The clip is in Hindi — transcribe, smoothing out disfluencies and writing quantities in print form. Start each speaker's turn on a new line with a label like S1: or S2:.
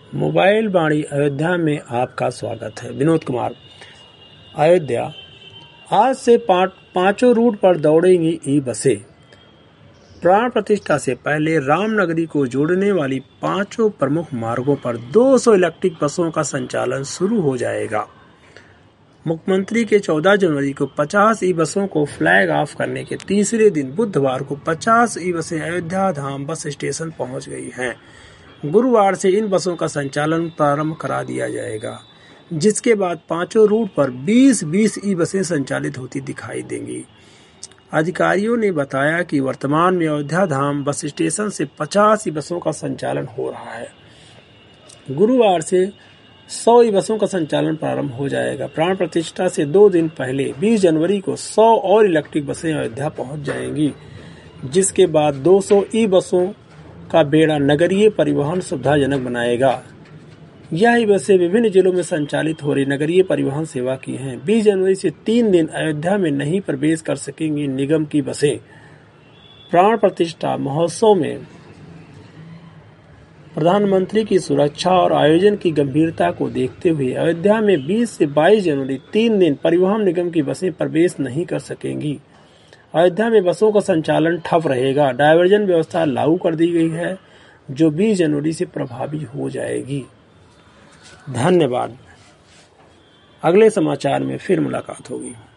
S1: मोबाइल वाणी अयोध्या में आपका स्वागत है। विनोद कुमार। अयोध्या, आज से पांचों रूट पर दौड़ेंगी ई बसें। प्राण प्रतिष्ठा से पहले रामनगरी को जोड़ने वाली पांचों प्रमुख मार्गों पर 200 इलेक्ट्रिक बसों का संचालन शुरू हो जाएगा। मुख्यमंत्री के 14 जनवरी को 50 ई बसों को फ्लैग ऑफ करने के तीसरे दिन बुधवार को 50 ई बसें अयोध्या धाम बस स्टेशन पहुंच गई हैं। गुरुवार से इन बसों का संचालन प्रारंभ करा दिया जाएगा, जिसके बाद पांचों रूट पर 20-20 ई बसें संचालित होती दिखाई देंगी। अधिकारियों ने बताया कि वर्तमान में अयोध्या धाम बस स्टेशन से 50 ई बसों का संचालन हो रहा है। गुरुवार से 100 ई बसों का संचालन प्रारंभ हो जाएगा। प्राण प्रतिष्ठा से 2 दिन पहले 20 जनवरी को 100 और इलेक्ट्रिक बसें अयोध्या पहुंच जाएंगी, जिसके बाद 200 ई बसों का बेड़ा नगरीय परिवहन सुविधाजनक बनाएगा। यह बसें विभिन्न जिलों में संचालित हो रही नगरीय परिवहन सेवा की हैं। 20 जनवरी से 3 दिन अयोध्या में नहीं प्रवेश कर सकेंगी निगम की बसें। प्राण प्रतिष्ठा महोत्सव में प्रधानमंत्री की सुरक्षा और आयोजन की गंभीरता को देखते हुए अयोध्या में 20 से 22 जनवरी 3 दिन परिवहन निगम की बसें प्रवेश नहीं कर सकेंगी। अयोध्या में बसों का संचालन ठप रहेगा। डायवर्जन व्यवस्था लागू कर दी गई है, जो 20 जनवरी से प्रभावी हो जाएगी। धन्यवाद। अगले समाचार में फिर मुलाकात होगी।